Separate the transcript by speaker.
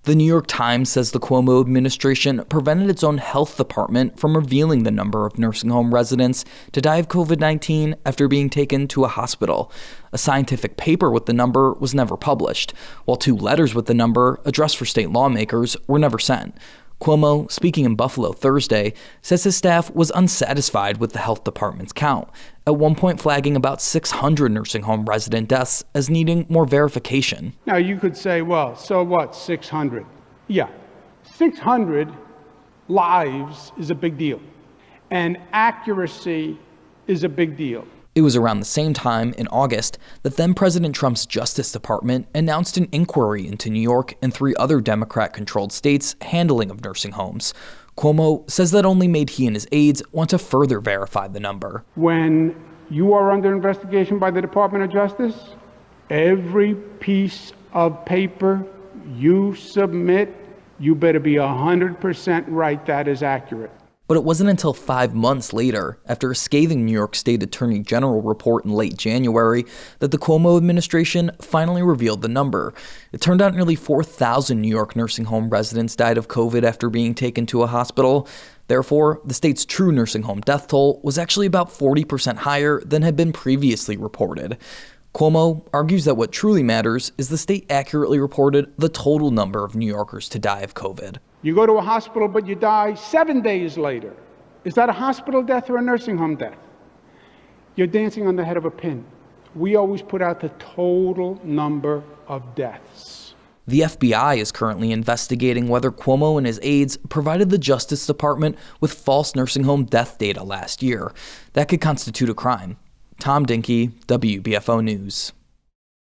Speaker 1: The New York Times says the Cuomo administration prevented its own health department from revealing the number of nursing home residents to die of COVID-19 after being taken to a hospital. A scientific paper with the number was never published, while 2 letters with the number addressed for state lawmakers were never sent. Cuomo, speaking in Buffalo Thursday, says his staff was unsatisfied with the health department's count, at one point flagging about 600 nursing home resident deaths as needing more verification.
Speaker 2: Now you could say, well, so what, 600? Yeah, 600 lives is a big deal, and accuracy is a big deal.
Speaker 1: It was around the same time, in August, that then-President Trump's Justice Department announced an inquiry into New York and 3 other Democrat-controlled states' handling of nursing homes. Cuomo says that only made he and his aides want to further verify the number.
Speaker 2: When you are under investigation by the Department of Justice, every piece of paper you submit, you better be 100% right that is accurate.
Speaker 1: But it wasn't until 5 months later, after a scathing New York State Attorney General report in late January, that the Cuomo administration finally revealed the number. It turned out nearly 4,000 New York nursing home residents died of COVID after being taken to a hospital. Therefore, the state's true nursing home death toll was actually about 40% higher than had been previously reported. Cuomo argues that what truly matters is the state accurately reported the total number of New Yorkers to die of COVID.
Speaker 2: You go to a hospital, but you die 7 days later. Is that a hospital death or a nursing home death? You're dancing on the head of a pin. We always put out the total number of deaths.
Speaker 1: The FBI is currently investigating whether Cuomo and his aides provided the Justice Department with false nursing home death data last year. That could constitute a crime. Tom Dinky, WBFO News.